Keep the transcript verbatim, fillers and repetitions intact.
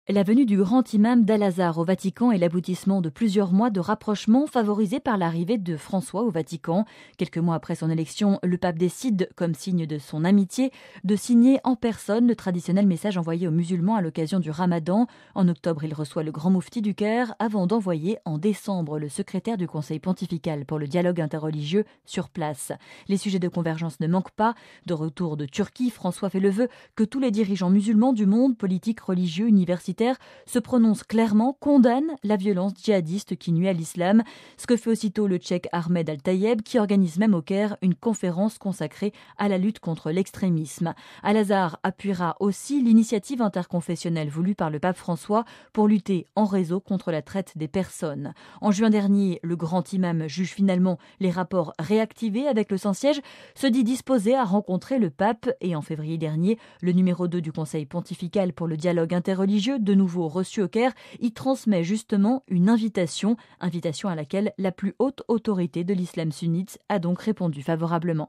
La venue du grand imam d'Al-Azhar au Vatican est l'aboutissement de plusieurs mois de rapprochement favorisé par l'arrivée de François au Vatican. Quelques mois après son élection, le pape décide, comme signe de son amitié, de signer en personne le traditionnel message envoyé aux musulmans à l'occasion du Ramadan. En octobre, il reçoit le grand moufti du Caire avant d'envoyer en décembre le secrétaire du Conseil pontifical pour le dialogue interreligieux sur place. Les sujets de convergence ne manquent pas. De retour de Turquie, François fait le vœu que tous les dirigeants musulmans du monde, politiques, religieux, universitaires, se prononce clairement, condamne la violence djihadiste qui nuit à l'islam. Ce que fait aussitôt le Tchèque Ahmed Al-Tayeb, qui organise même au Caire une conférence consacrée à la lutte contre l'extrémisme. Al-Azhar appuiera aussi l'initiative interconfessionnelle voulue par le pape François pour lutter en réseau contre la traite des personnes. En juin dernier, le grand imam juge finalement les rapports réactivés avec le Saint-Siège, se dit disposé à rencontrer le pape et en février dernier, le numéro deux du Conseil pontifical pour le dialogue interreligieux, de nouveau reçu au Caire, y transmet justement une invitation, invitation à laquelle la plus haute autorité de l'islam sunnite a donc répondu favorablement.